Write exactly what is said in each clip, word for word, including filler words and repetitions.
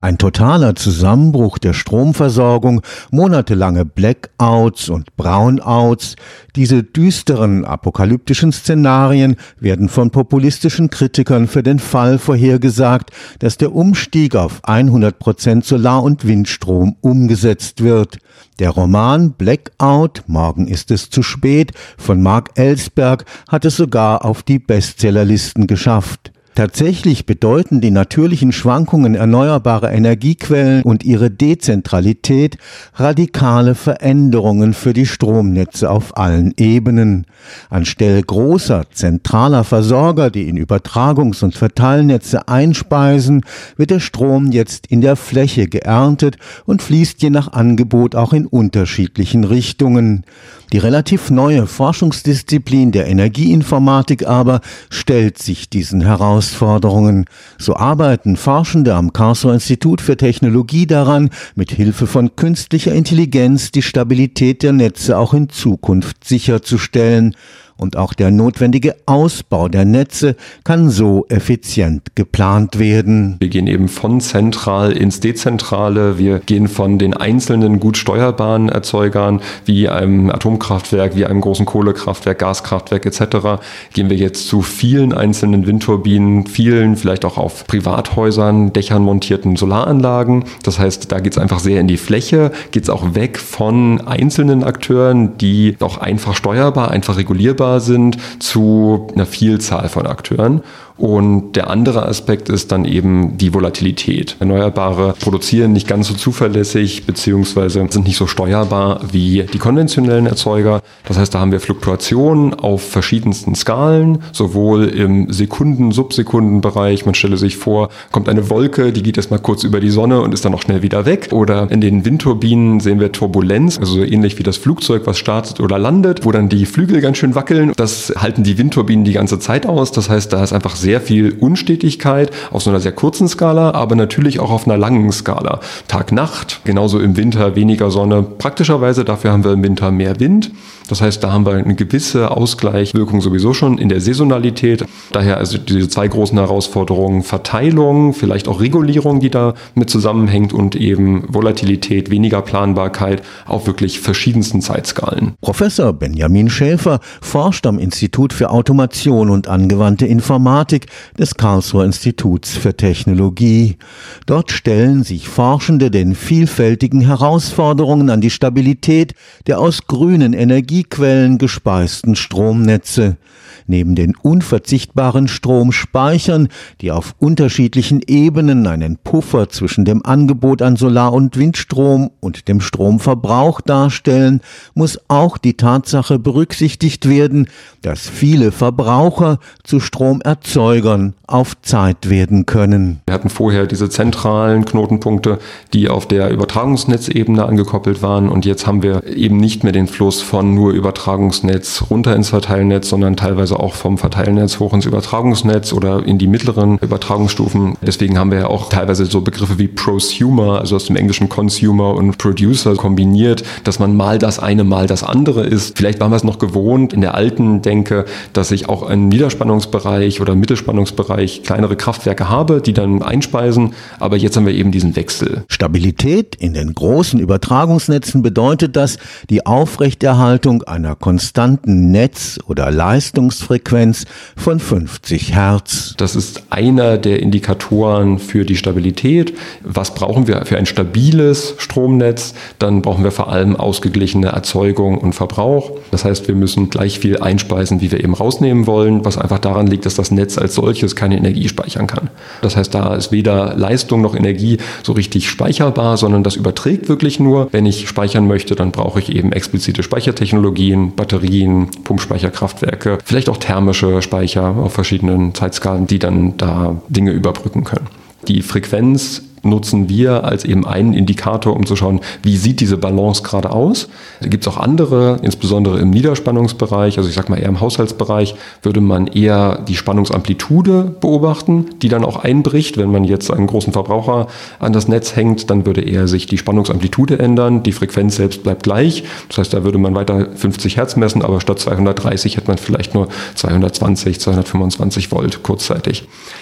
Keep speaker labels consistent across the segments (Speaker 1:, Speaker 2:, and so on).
Speaker 1: Ein totaler Zusammenbruch der Stromversorgung, monatelange Blackouts und Brownouts, diese düsteren apokalyptischen Szenarien werden von populistischen Kritikern für den Fall vorhergesagt, dass der Umstieg auf hundert Prozent Solar- und Windstrom umgesetzt wird. Der Roman Blackout, Morgen ist es zu spät, von Mark Ellsberg hat es sogar auf die Bestsellerlisten geschafft. Tatsächlich bedeuten die natürlichen Schwankungen erneuerbarer Energiequellen und ihre Dezentralität radikale Veränderungen für die Stromnetze auf allen Ebenen. Anstelle großer, zentraler Versorger, die in Übertragungs- und Verteilnetze einspeisen, wird der Strom jetzt in der Fläche geerntet und fließt je nach Angebot auch in unterschiedlichen Richtungen. Die relativ neue Forschungsdisziplin der Energieinformatik aber stellt sich diesen Herausforderungen. So arbeiten Forschende am Karlsruher Institut für Technologie daran, mit Hilfe von künstlicher Intelligenz die Stabilität der Netze auch in Zukunft sicherzustellen. Und auch der notwendige Ausbau der Netze kann so effizient geplant werden.
Speaker 2: Wir gehen eben von zentral ins Dezentrale. Wir gehen von den einzelnen gut steuerbaren Erzeugern wie einem Atomkraftwerk, wie einem großen Kohlekraftwerk, Gaskraftwerk et cetera. Gehen wir jetzt zu vielen einzelnen Windturbinen, vielen vielleicht auch auf Privathäusern, Dächern montierten Solaranlagen. Das heißt, da geht es einfach sehr in die Fläche, geht es auch weg von einzelnen Akteuren, die auch einfach steuerbar, einfach regulierbar sind, zu einer Vielzahl von Akteuren. Und der andere Aspekt ist dann eben die Volatilität. Erneuerbare produzieren nicht ganz so zuverlässig beziehungsweise sind nicht so steuerbar wie die konventionellen Erzeuger. Das heißt, da haben wir Fluktuationen auf verschiedensten Skalen, sowohl im Sekunden-, Subsekundenbereich. Man stelle sich vor, kommt eine Wolke, die geht erstmal kurz über die Sonne und ist dann auch schnell wieder weg. Oder in den Windturbinen sehen wir Turbulenz, also so ähnlich wie das Flugzeug, was startet oder landet, wo dann die Flügel ganz schön wackeln. Das halten die Windturbinen die ganze Zeit aus. Das heißt, da ist einfach sehr viel Unstetigkeit auf so einer sehr kurzen Skala, aber natürlich auch auf einer langen Skala. Tag-Nacht, genauso im Winter weniger Sonne. Praktischerweise dafür haben wir im Winter mehr Wind. Das heißt, da haben wir eine gewisse Ausgleichswirkung sowieso schon in der Saisonalität. Daher also diese zwei großen Herausforderungen, Verteilung, vielleicht auch Regulierung, die da mit zusammenhängt und eben Volatilität, weniger Planbarkeit auf wirklich verschiedensten Zeitskalen.
Speaker 1: Professor Benjamin Schäfer forscht am Institut für Automation und angewandte Informatik des Karlsruher Instituts für Technologie. Dort stellen sich Forschende den vielfältigen Herausforderungen an die Stabilität der aus grünen Energiequellen gespeisten Stromnetze. Neben den unverzichtbaren Stromspeichern, die auf unterschiedlichen Ebenen einen Puffer zwischen dem Angebot an Solar- und Windstrom und dem Stromverbrauch darstellen, muss auch die Tatsache berücksichtigt werden, dass viele Verbraucher zu Stromerzeugern auf Zeit werden können.
Speaker 2: Wir hatten vorher diese zentralen Knotenpunkte, die auf der Übertragungsnetzebene angekoppelt waren, und jetzt haben wir eben nicht mehr den Fluss von nur Übertragungsnetz runter ins Verteilnetz, sondern teilweise auch vom Verteilnetz hoch ins Übertragungsnetz oder in die mittleren Übertragungsstufen. Deswegen haben wir ja auch teilweise so Begriffe wie Prosumer, also aus dem englischen Consumer und Producer kombiniert, dass man mal das eine, mal das andere ist. Vielleicht waren wir es noch gewohnt in der alten Denke, dass ich auch einen Niederspannungsbereich oder Mittelspannungsbereich kleinere Kraftwerke habe, die dann einspeisen, aber jetzt haben wir eben diesen Wechsel.
Speaker 1: Stabilität in den großen Übertragungsnetzen bedeutet, dass die Aufrechterhaltung einer konstanten Netz- oder Leistungsfrequenz von fünfzig Hertz.
Speaker 2: Das ist einer der Indikatoren für die Stabilität. Was brauchen wir für ein stabiles Stromnetz? Dann brauchen wir vor allem ausgeglichene Erzeugung und Verbrauch. Das heißt, wir müssen gleich viel einspeisen, wie wir eben rausnehmen wollen, was einfach daran liegt, dass das Netz als solches keine Energie speichern kann. Das heißt, da ist weder Leistung noch Energie so richtig speicherbar, sondern das überträgt wirklich nur. Wenn ich speichern möchte, dann brauche ich eben explizite Speichertechnologien, Batterien, Pumpspeicherkraftwerke, vielleicht auch thermische Speicher auf verschiedenen Zeitskalen, die dann da Dinge überbrücken können. Die Frequenz nutzen wir als eben einen Indikator, um zu schauen, wie sieht diese Balance gerade aus. Da gibt es auch andere, insbesondere im Niederspannungsbereich, also ich sag mal eher im Haushaltsbereich, würde man eher die Spannungsamplitude beobachten, die dann auch einbricht. Wenn man jetzt einen großen Verbraucher an das Netz hängt, dann würde eher sich die Spannungsamplitude ändern, die Frequenz selbst bleibt gleich. Das heißt, da würde man weiter fünfzig Hertz messen, aber statt zweihundertdreißig hätte man vielleicht nur zweihundertzwanzig, zweihundertfünfundzwanzig Volt kurzzeitig.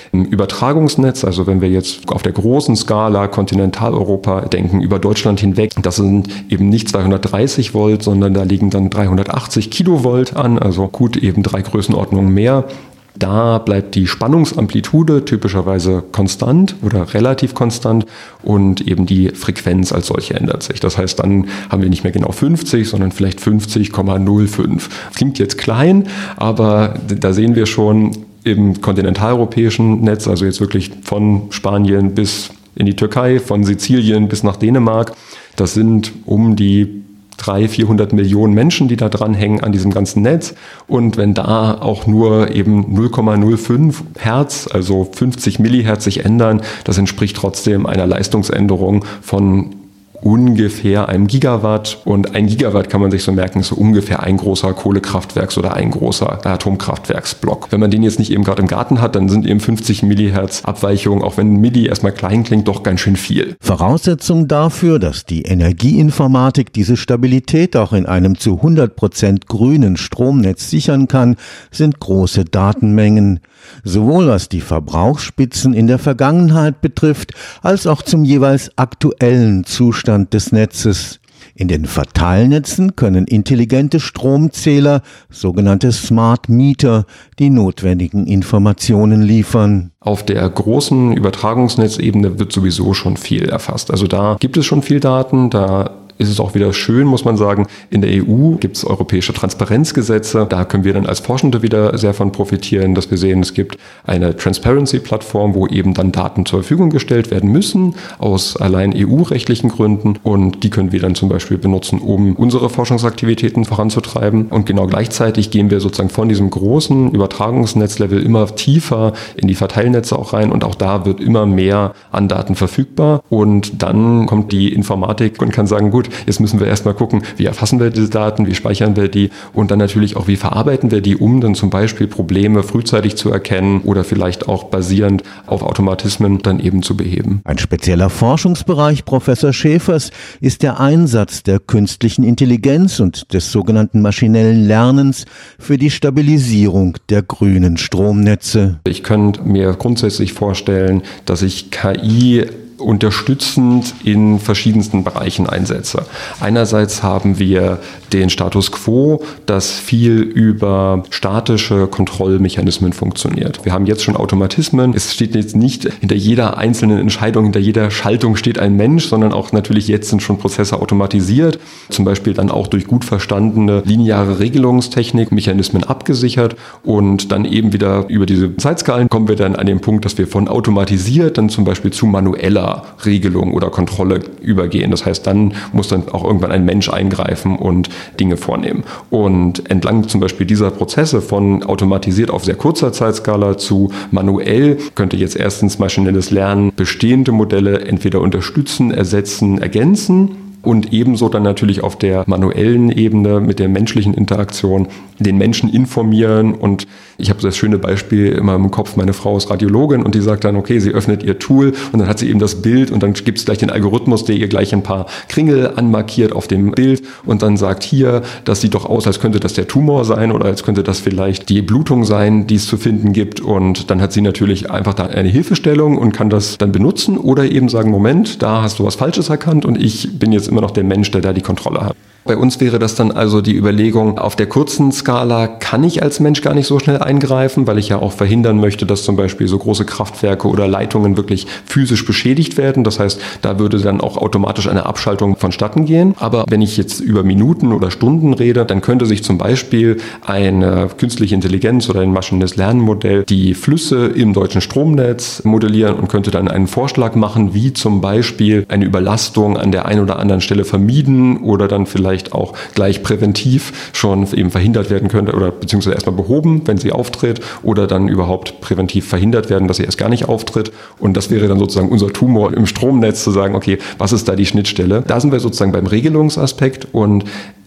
Speaker 2: Im Übertragungsnetz, also wenn wir jetzt auf der großen Skala Kontinentaleuropa denken, über Deutschland hinweg, das sind eben nicht zweihundertdreißig Volt, sondern da liegen dann dreihundertachtzig Kilovolt an, also gut eben drei Größenordnungen mehr. Da bleibt die Spannungsamplitude typischerweise konstant oder relativ konstant und eben die Frequenz als solche ändert sich. Das heißt, dann haben wir nicht mehr genau fünfzig, sondern vielleicht fünfzig Komma null fünf. Klingt jetzt klein, aber da sehen wir schon im kontinentaleuropäischen Netz, also jetzt wirklich von Spanien bis in die Türkei, von Sizilien bis nach Dänemark, das sind um die dreihundert, vierhundert Millionen Menschen, die da dranhängen an diesem ganzen Netz. Und wenn da auch nur eben null Komma null fünf Hertz, also fünfzig Millihertz sich ändern, das entspricht trotzdem einer Leistungsänderung von ungefähr einem Gigawatt. Und ein Gigawatt kann man sich so merken, ist so ungefähr ein großer Kohlekraftwerks- oder ein großer Atomkraftwerksblock. Wenn man den jetzt nicht eben gerade im Garten hat, dann sind eben fünfzig Millihertz Abweichungen, auch wenn Milli erstmal klein klingt, doch ganz schön viel.
Speaker 1: Voraussetzung dafür, dass die Energieinformatik diese Stabilität auch in einem zu hundert Prozent grünen Stromnetz sichern kann, sind große Datenmengen. Sowohl was die Verbrauchsspitzen in der Vergangenheit betrifft, als auch zum jeweils aktuellen Zustand des Netzes. In den Verteilnetzen können intelligente Stromzähler, sogenannte Smart Meter, die notwendigen Informationen liefern.
Speaker 2: Auf der großen Übertragungsnetzebene wird sowieso schon viel erfasst. Also da gibt es schon viel Daten, da ist es auch wieder schön, muss man sagen, in der E U gibt es europäische Transparenzgesetze. Da können wir dann als Forschende wieder sehr von profitieren, dass wir sehen, es gibt eine Transparency-Plattform, wo eben dann Daten zur Verfügung gestellt werden müssen, aus allein E U-rechtlichen Gründen. Und die können wir dann zum Beispiel benutzen, um unsere Forschungsaktivitäten voranzutreiben. Und genau gleichzeitig gehen wir sozusagen von diesem großen Übertragungsnetzlevel immer tiefer in die Verteilnetze auch rein. Und auch da wird immer mehr an Daten verfügbar. Und dann kommt die Informatik und kann sagen, gut, jetzt müssen wir erstmal gucken, wie erfassen wir diese Daten, wie speichern wir die und dann natürlich auch, wie verarbeiten wir die, um dann zum Beispiel Probleme frühzeitig zu erkennen oder vielleicht auch basierend auf Automatismen dann eben zu beheben.
Speaker 1: Ein spezieller Forschungsbereich Professor Schäfers ist der Einsatz der künstlichen Intelligenz und des sogenannten maschinellen Lernens für die Stabilisierung der grünen Stromnetze.
Speaker 2: Ich könnte mir grundsätzlich vorstellen, dass ich K I unterstützend in verschiedensten Bereichen einsetze. Einerseits haben wir den Status quo, dass viel über statische Kontrollmechanismen funktioniert. Wir haben jetzt schon Automatismen. Es steht jetzt nicht hinter jeder einzelnen Entscheidung, hinter jeder Schaltung steht ein Mensch, sondern auch natürlich jetzt sind schon Prozesse automatisiert, zum Beispiel dann auch durch gut verstandene lineare Regelungstechnik, Mechanismen abgesichert und dann eben wieder über diese Zeitskalen kommen wir dann an den Punkt, dass wir von automatisiert dann zum Beispiel zu manueller Regelung oder Kontrolle übergehen. Das heißt, dann muss dann auch irgendwann ein Mensch eingreifen und Dinge vornehmen. Und entlang zum Beispiel dieser Prozesse von automatisiert auf sehr kurzer Zeitskala zu manuell könnte jetzt erstens maschinelles Lernen bestehende Modelle entweder unterstützen, ersetzen, ergänzen. Und ebenso dann natürlich auf der manuellen Ebene mit der menschlichen Interaktion den Menschen informieren. Und ich habe das schöne Beispiel immer im Kopf, meine Frau ist Radiologin und die sagt dann, okay, sie öffnet ihr Tool und dann hat sie eben das Bild und dann gibt es gleich den Algorithmus, der ihr gleich ein paar Kringel anmarkiert auf dem Bild und dann sagt hier, das sieht doch aus, als könnte das der Tumor sein oder als könnte das vielleicht die Blutung sein, die es zu finden gibt. Und dann hat sie natürlich einfach da eine Hilfestellung und kann das dann benutzen oder eben sagen, Moment, da hast du was Falsches erkannt und ich bin jetzt immer noch der Mensch, der da die Kontrolle hat. Bei uns wäre das dann also die Überlegung, auf der kurzen Skala kann ich als Mensch gar nicht so schnell eingreifen, weil ich ja auch verhindern möchte, dass zum Beispiel so große Kraftwerke oder Leitungen wirklich physisch beschädigt werden. Das heißt, da würde dann auch automatisch eine Abschaltung vonstatten gehen. Aber wenn ich jetzt über Minuten oder Stunden rede, dann könnte sich zum Beispiel eine künstliche Intelligenz oder ein maschinelles Lernmodell die Flüsse im deutschen Stromnetz modellieren und könnte dann einen Vorschlag machen, wie zum Beispiel eine Überlastung an der einen oder anderen Stelle vermieden oder dann vielleicht auch gleich präventiv schon eben verhindert werden könnte oder beziehungsweise erstmal behoben, wenn sie auftritt oder dann überhaupt präventiv verhindert werden, dass sie erst gar nicht auftritt. Und das wäre dann sozusagen unser Tumor im Stromnetz zu sagen, okay, was ist da die Schnittstelle? Da sind wir sozusagen beim Regelungsaspekt und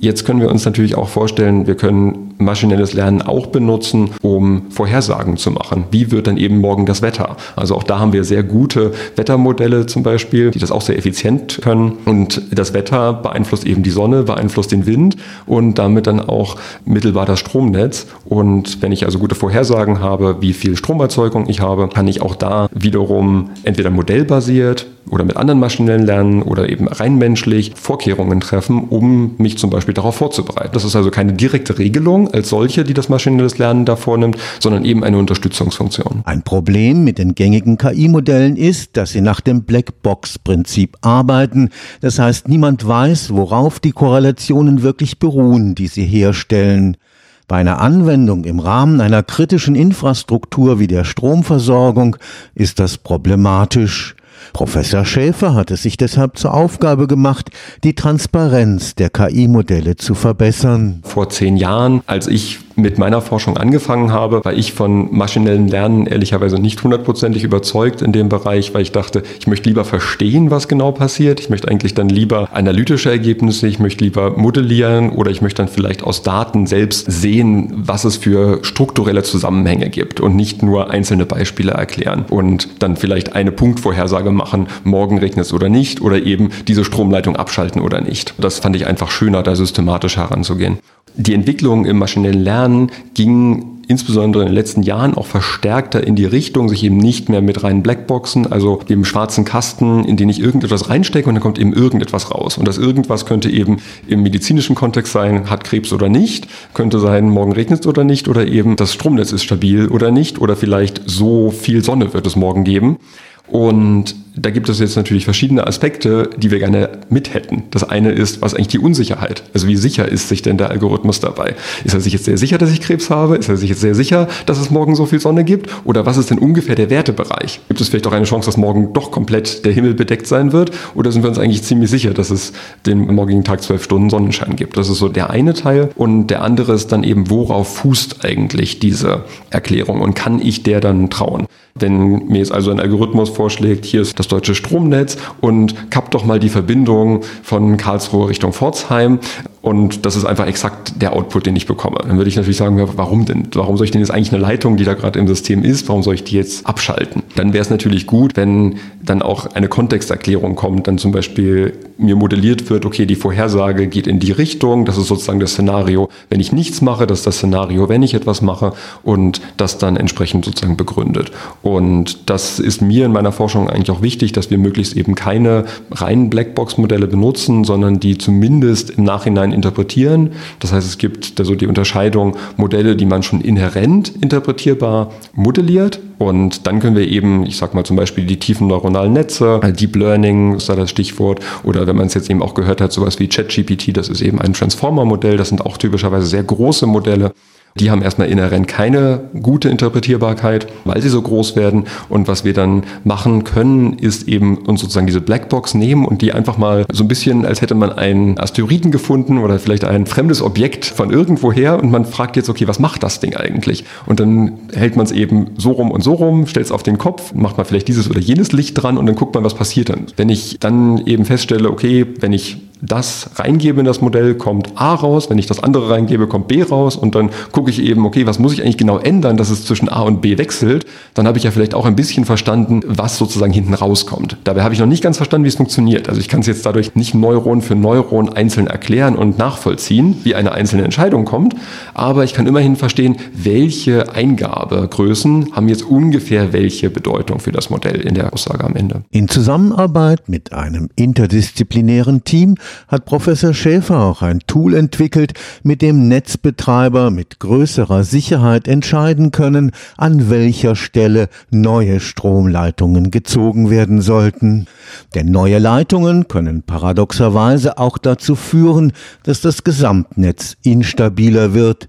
Speaker 2: Jetzt können wir uns natürlich auch vorstellen, wir können maschinelles Lernen auch benutzen, um Vorhersagen zu machen. Wie wird dann eben morgen das Wetter? Also auch da haben wir sehr gute Wettermodelle zum Beispiel, die das auch sehr effizient können. Und das Wetter beeinflusst eben die Sonne, beeinflusst den Wind und damit dann auch mittelbar das Stromnetz. Und wenn ich also gute Vorhersagen habe, wie viel Stromerzeugung ich habe, kann ich auch da wiederum entweder modellbasiert oder mit anderen maschinellen Lernen oder eben rein menschlich Vorkehrungen treffen, um mich zum Beispiel darauf vorzubereiten. Das ist also keine direkte Regelung als solche, die das maschinelles Lernen da vornimmt, sondern eben eine Unterstützungsfunktion.
Speaker 1: Ein Problem mit den gängigen K I-Modellen ist, dass sie nach dem Blackbox-Prinzip arbeiten. Das heißt, niemand weiß, worauf die Korrelationen wirklich beruhen, die sie herstellen. Bei einer Anwendung im Rahmen einer kritischen Infrastruktur wie der Stromversorgung ist das problematisch. Professor Schäfer hat es sich deshalb zur Aufgabe gemacht, die Transparenz der K I-Modelle zu verbessern.
Speaker 2: Vor zehn Jahren, als ich mit meiner Forschung angefangen habe, war ich von maschinellen Lernen ehrlicherweise nicht hundertprozentig überzeugt in dem Bereich, weil ich dachte, ich möchte lieber verstehen, was genau passiert. Ich möchte eigentlich dann lieber analytische Ergebnisse, ich möchte lieber modellieren oder ich möchte dann vielleicht aus Daten selbst sehen, was es für strukturelle Zusammenhänge gibt und nicht nur einzelne Beispiele erklären und dann vielleicht eine Punktvorhersage machen, morgen regnet es oder nicht oder eben diese Stromleitung abschalten oder nicht. Das fand ich einfach schöner, da systematisch heranzugehen. Die Entwicklung im maschinellen Lernen ging insbesondere in den letzten Jahren auch verstärkter in die Richtung, sich eben nicht mehr mit reinen Blackboxen, also dem schwarzen Kasten, in den ich irgendetwas reinstecke und dann kommt eben irgendetwas raus. Und das irgendwas könnte eben im medizinischen Kontext sein, hat Krebs oder nicht, könnte sein, morgen regnet es oder nicht, oder eben das Stromnetz ist stabil oder nicht, oder vielleicht so viel Sonne wird es morgen geben. Und da gibt es jetzt natürlich verschiedene Aspekte, die wir gerne mit hätten. Das eine ist, was eigentlich die Unsicherheit? Also wie sicher ist sich denn der Algorithmus dabei? Ist er sich jetzt sehr sicher, dass ich Krebs habe? Ist er sich jetzt sehr sicher, dass es morgen so viel Sonne gibt? Oder was ist denn ungefähr der Wertebereich? Gibt es vielleicht auch eine Chance, dass morgen doch komplett der Himmel bedeckt sein wird? Oder sind wir uns eigentlich ziemlich sicher, dass es den morgigen Tag zwölf Stunden Sonnenschein gibt? Das ist so der eine Teil. Und der andere ist dann eben, worauf fußt eigentlich diese Erklärung? Und kann ich der dann trauen? Wenn mir jetzt also ein Algorithmus vorschlägt, hier ist das deutsche Stromnetz und kappt doch mal die Verbindung von Karlsruhe Richtung Pforzheim und das ist einfach exakt der Output, den ich bekomme. Dann würde ich natürlich sagen, warum denn? Warum soll ich denn jetzt eigentlich eine Leitung, die da gerade im System ist, warum soll ich die jetzt abschalten? Dann wäre es natürlich gut, wenn dann auch eine Kontexterklärung kommt, dann zum Beispiel mir modelliert wird, okay, die Vorhersage geht in die Richtung, das ist sozusagen das Szenario, wenn ich nichts mache, das ist das Szenario, wenn ich etwas mache und das dann entsprechend sozusagen begründet. Und das ist mir in meiner Forschung eigentlich auch wichtig, dass wir möglichst eben keine reinen Blackbox-Modelle benutzen, sondern die zumindest im Nachhinein interpretieren. Das heißt, es gibt da so die Unterscheidung Modelle, die man schon inhärent interpretierbar modelliert. Und dann können wir eben, ich sag mal zum Beispiel die tiefen neuronalen Netze, Deep Learning ist da das Stichwort, oder wenn man es jetzt eben auch gehört hat, sowas wie ChatGPT, das ist eben ein Transformer-Modell, das sind auch typischerweise sehr große Modelle. Die haben erstmal inhärent keine gute Interpretierbarkeit, weil sie so groß werden. Und was wir dann machen können, ist eben uns sozusagen diese Blackbox nehmen und die einfach mal so ein bisschen, als hätte man einen Asteroiden gefunden oder vielleicht ein fremdes Objekt von irgendwoher und man fragt jetzt, okay, was macht das Ding eigentlich? Und dann hält man es eben so rum und so rum, stellt es auf den Kopf, macht man vielleicht dieses oder jenes Licht dran und dann guckt man, was passiert dann. Wenn ich dann eben feststelle, okay, wenn ich das reingebe in das Modell, kommt A raus, wenn ich das andere reingebe, kommt B raus und dann gucke ich eben, okay, was muss ich eigentlich genau ändern, dass es zwischen A und B wechselt, dann habe ich ja vielleicht auch ein bisschen verstanden, was sozusagen hinten rauskommt. Dabei habe ich noch nicht ganz verstanden, wie es funktioniert. Also ich kann es jetzt dadurch nicht Neuron für Neuron einzeln erklären und nachvollziehen, wie eine einzelne Entscheidung kommt, aber ich kann immerhin verstehen, welche Eingabegrößen haben jetzt ungefähr welche Bedeutung für das Modell in der Aussage am Ende.
Speaker 1: In Zusammenarbeit mit einem interdisziplinären Team hat Professor Schäfer auch ein Tool entwickelt, mit dem Netzbetreiber mit größerer Sicherheit entscheiden können, an welcher Stelle neue Stromleitungen gezogen werden sollten. Denn neue Leitungen können paradoxerweise auch dazu führen, dass das Gesamtnetz instabiler wird.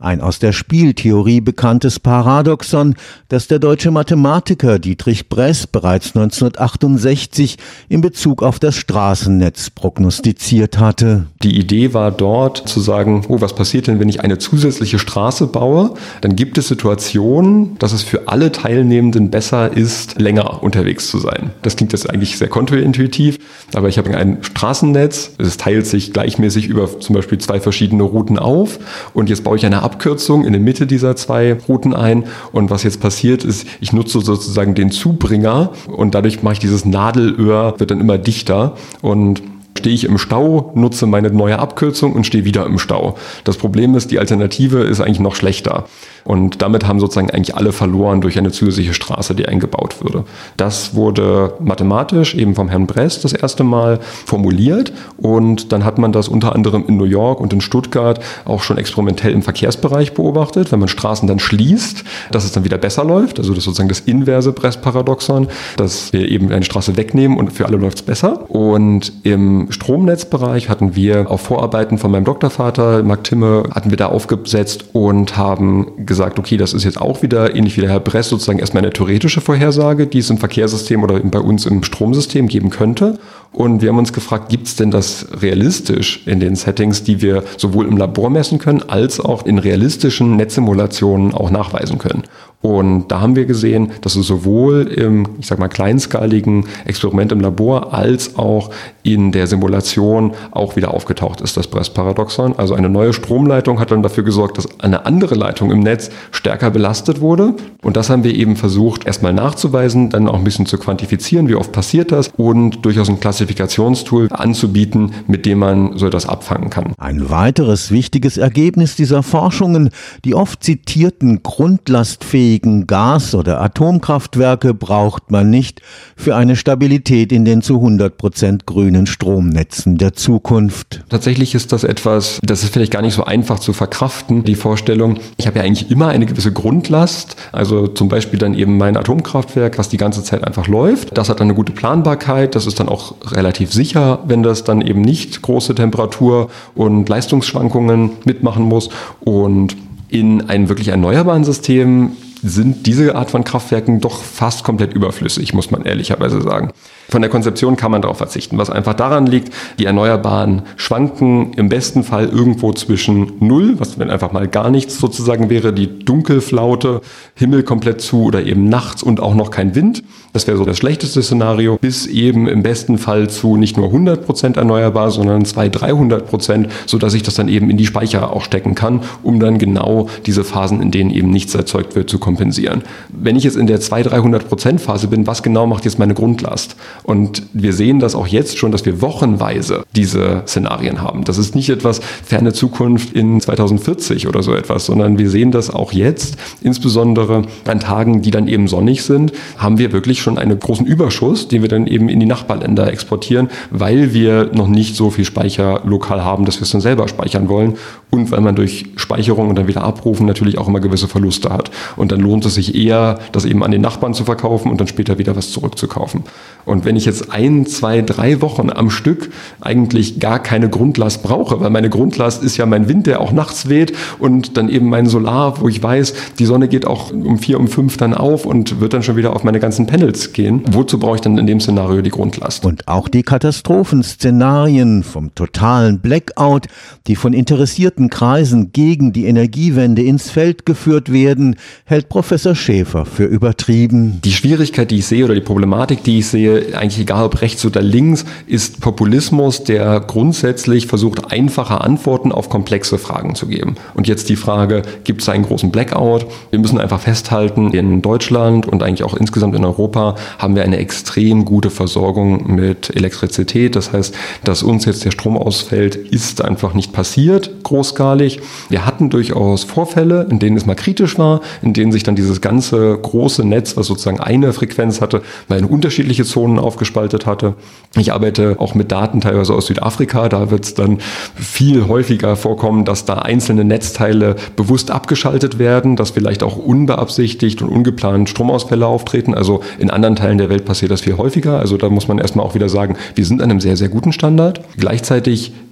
Speaker 1: Ein aus der Spieltheorie bekanntes Paradoxon, das der deutsche Mathematiker Dietrich Bress bereits neunzehnhundertachtundsechzig in Bezug auf das Straßennetz prognostiziert hatte.
Speaker 2: Die Idee war dort zu sagen, oh, was passiert denn, wenn ich eine zusätzliche Straße baue? Dann gibt es Situationen, dass es für alle Teilnehmenden besser ist, länger unterwegs zu sein. Das klingt jetzt eigentlich sehr kontraintuitiv, aber ich habe ein Straßennetz, es teilt sich gleichmäßig über zum Beispiel zwei verschiedene Routen auf und jetzt baue ich eine Abkürzung in der Mitte dieser zwei Routen ein und was jetzt passiert ist, ich nutze sozusagen den Zubringer und dadurch mache ich dieses Nadelöhr, wird dann immer dichter und stehe ich im Stau, nutze meine neue Abkürzung und stehe wieder im Stau. Das Problem ist, die Alternative ist eigentlich noch schlechter. Und damit haben sozusagen eigentlich alle verloren durch eine zusätzliche Straße, die eingebaut würde. Das wurde mathematisch eben vom Herrn Bress das erste Mal formuliert und dann hat man das unter anderem in New York und in Stuttgart auch schon experimentell im Verkehrsbereich beobachtet, wenn man Straßen dann schließt, dass es dann wieder besser läuft. Also das ist sozusagen das inverse Bress-Paradoxon, dass wir eben eine Straße wegnehmen und für alle läuft es besser. Und im Stromnetzbereich hatten wir auf Vorarbeiten von meinem Doktorvater, Marc Thimme, hatten wir da aufgesetzt und haben gesagt, okay, das ist jetzt auch wieder, ähnlich wie der Herr Bress, sozusagen erstmal eine theoretische Vorhersage, die es im Verkehrssystem oder bei uns im Stromsystem geben könnte. Und wir haben uns gefragt, gibt es denn das realistisch in den Settings, die wir sowohl im Labor messen können, als auch in realistischen Netzsimulationen auch nachweisen können? Und da haben wir gesehen, dass es sowohl im, ich sag mal, kleinskaligen Experiment im Labor als auch in der Simulation auch wieder aufgetaucht ist, das Bress-Paradoxon. Also eine neue Stromleitung hat dann dafür gesorgt, dass eine andere Leitung im Netz stärker belastet wurde. Und das haben wir eben versucht, erstmal nachzuweisen, dann auch ein bisschen zu quantifizieren, wie oft passiert das und durchaus ein Klassifikationstool anzubieten, mit dem man so etwas abfangen kann.
Speaker 1: Ein weiteres wichtiges Ergebnis dieser Forschungen, die oft zitierten grundlastfähigen Gas- oder Atomkraftwerke braucht man nicht für eine Stabilität in den zu hundert Prozent grünen Stromnetzen der Zukunft.
Speaker 2: Tatsächlich ist das etwas, das ist vielleicht gar nicht so einfach zu verkraften, die Vorstellung, ich habe ja eigentlich immer eine gewisse Grundlast, also zum Beispiel dann eben mein Atomkraftwerk, was die ganze Zeit einfach läuft. Das hat dann eine gute Planbarkeit, das ist dann auch relativ sicher, wenn das dann eben nicht große Temperatur- und Leistungsschwankungen mitmachen muss. Und in einem wirklich erneuerbaren System sind diese Art von Kraftwerken doch fast komplett überflüssig, muss man ehrlicherweise sagen. Von der Konzeption kann man darauf verzichten, was einfach daran liegt, die Erneuerbaren schwanken im besten Fall irgendwo zwischen null, was wenn einfach mal gar nichts sozusagen wäre, die Dunkelflaute, Himmel komplett zu oder eben nachts und auch noch kein Wind. Das wäre so das schlechteste Szenario, bis eben im besten Fall zu nicht nur hundert Prozent erneuerbar, sondern zweihundert, dreihundert Prozent, sodass ich das dann eben in die Speicher auch stecken kann, um dann genau diese Phasen, in denen eben nichts erzeugt wird, zu kompensieren. Wenn ich jetzt in der zweihundert, dreihundert Prozent Phase bin, was genau macht jetzt meine Grundlast? Und wir sehen das auch jetzt schon, dass wir wochenweise diese Szenarien haben. Das ist nicht etwas ferne Zukunft in zweitausendvierzig oder so etwas, sondern wir sehen das auch jetzt, insbesondere an Tagen, die dann eben sonnig sind, haben wir wirklich schon einen großen Überschuss, den wir dann eben in die Nachbarländer exportieren, weil wir noch nicht so viel Speicher lokal haben, dass wir es dann selber speichern wollen und weil man durch Speicherung und dann wieder abrufen natürlich auch immer gewisse Verluste hat. Und dann lohnt es sich eher, das eben an den Nachbarn zu verkaufen und dann später wieder was zurückzukaufen. Und wenn ich jetzt ein, zwei, drei Wochen am Stück eigentlich gar keine Grundlast brauche, weil meine Grundlast ist ja mein Wind, der auch nachts weht und dann eben mein Solar, wo ich weiß, die Sonne geht auch um vier, um fünf dann auf und wird dann schon wieder auf meine ganzen Panels gehen. Wozu brauche ich dann in dem Szenario die Grundlast?
Speaker 1: Und auch die Katastrophenszenarien vom totalen Blackout, die von interessierten Kreisen gegen die Energiewende ins Feld geführt werden, hält Professor Schäfer für übertrieben.
Speaker 2: Die Schwierigkeit, die ich sehe oder die Problematik, die ich sehe, eigentlich egal ob rechts oder links, ist Populismus, der grundsätzlich versucht, einfache Antworten auf komplexe Fragen zu geben. Und jetzt die Frage, gibt es einen großen Blackout? Wir müssen einfach festhalten, in Deutschland und eigentlich auch insgesamt in Europa haben wir eine extrem gute Versorgung mit Elektrizität. Das heißt, dass uns jetzt der Strom ausfällt, ist einfach nicht passiert, großskalig. Wir hatten durchaus Vorfälle, in denen es mal kritisch war, in denen sich dann dieses ganze große Netz, was sozusagen eine Frequenz hatte, mal in unterschiedliche Zonen aufgespaltet hatte. Ich arbeite auch mit Daten teilweise aus Südafrika. Da wird es dann viel häufiger vorkommen, dass da einzelne Netzteile bewusst abgeschaltet werden, dass vielleicht auch unbeabsichtigt und ungeplant Stromausfälle auftreten. Also in anderen Teilen der Welt passiert das viel häufiger. Also da muss man erstmal auch wieder sagen, wir sind an einem sehr, sehr guten Standard. Gleichzeitig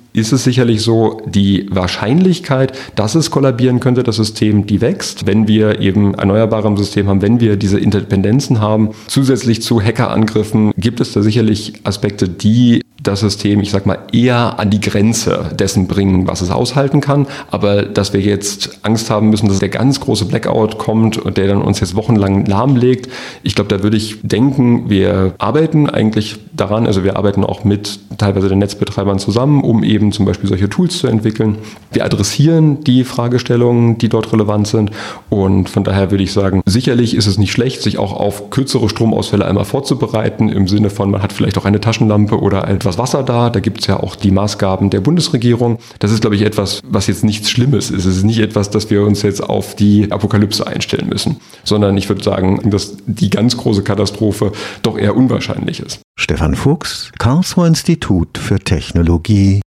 Speaker 2: ist es sicherlich so, die Wahrscheinlichkeit, dass es kollabieren könnte, das System, die wächst, wenn wir eben Erneuerbare im System haben, wenn wir diese Interdependenzen haben. Zusätzlich zu Hackerangriffen gibt es da sicherlich Aspekte, die das System, ich sag mal, eher an die Grenze dessen bringen, was es aushalten kann. Aber dass wir jetzt Angst haben müssen, dass der ganz große Blackout kommt und der dann uns jetzt wochenlang lahmlegt, ich glaube, da würde ich denken, wir arbeiten eigentlich daran, also wir arbeiten auch mit teilweise den Netzbetreibern zusammen, um eben zum Beispiel solche Tools zu entwickeln. Wir adressieren die Fragestellungen, die dort relevant sind, und von daher würde ich sagen, sicherlich ist es nicht schlecht, sich auch auf kürzere Stromausfälle einmal vorzubereiten, im Sinne von, man hat vielleicht auch eine Taschenlampe oder etwas Wasser da, da gibt es ja auch die Maßgaben der Bundesregierung. Das ist, glaube ich, etwas, was jetzt nichts Schlimmes ist. Es ist nicht etwas, dass wir uns jetzt auf die Apokalypse einstellen müssen, sondern ich würde sagen, dass die ganz große Katastrophe doch eher unwahrscheinlich ist.
Speaker 1: Stefan Fuchs, Karlsruher Institut für Technologie.